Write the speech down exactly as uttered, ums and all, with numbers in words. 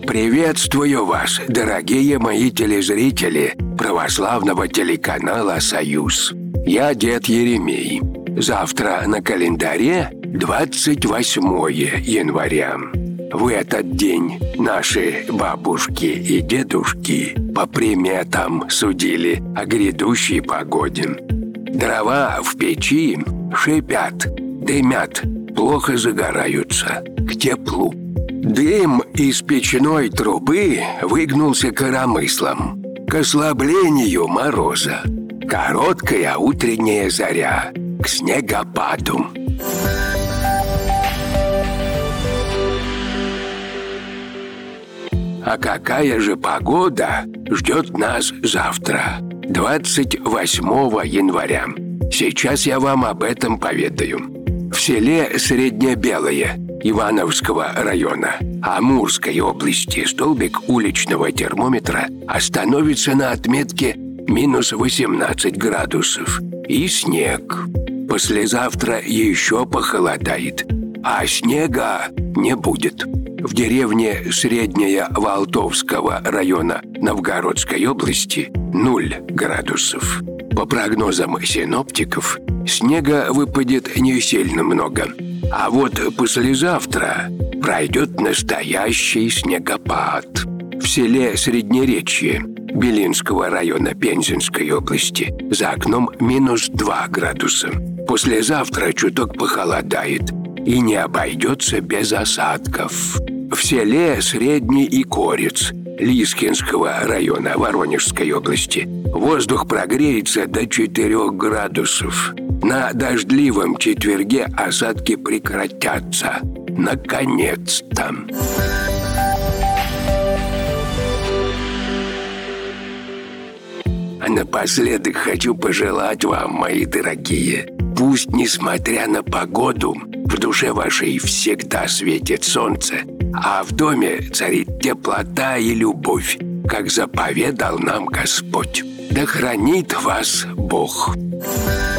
Приветствую вас, дорогие мои телезрители православного телеканала «Союз». Я дед Еремей. Завтра на календаре двадцать восьмое января. В этот день наши бабушки и дедушки по приметам судили о грядущей погоде. Дрова в печи шипят, дымят, плохо загораются к теплу. Дым из печной трубы выгнулся коромыслом к ослаблению мороза. Короткая утренняя заря к снегопаду. А какая же погода ждет нас завтра, двадцать восьмого января? Сейчас я вам об этом поведаю. В селе Среднебелое Ивановского района Амурской области столбик уличного термометра остановится на отметке минус восемнадцать градусов. И снег. Послезавтра еще похолодает, а снега не будет. В деревне Средняя Волтовского района Новгородской области ноль градусов. По прогнозам синоптиков, снега выпадет не сильно много. А вот послезавтра пройдет настоящий снегопад. В селе Среднеречье Белинского района Пензенской области за окном минус два градуса. Послезавтра чуток похолодает и не обойдется без осадков. В селе Средний Икорец Лискинского района Воронежской области воздух прогреется до четырёх градусов. На дождливом четверге осадки прекратятся. Наконец-то! А напоследок хочу пожелать вам, мои дорогие, пусть, несмотря на погоду, в душе вашей всегда светит солнце, а в доме царит теплота и любовь, как заповедал нам Господь. Да хранит вас Бог!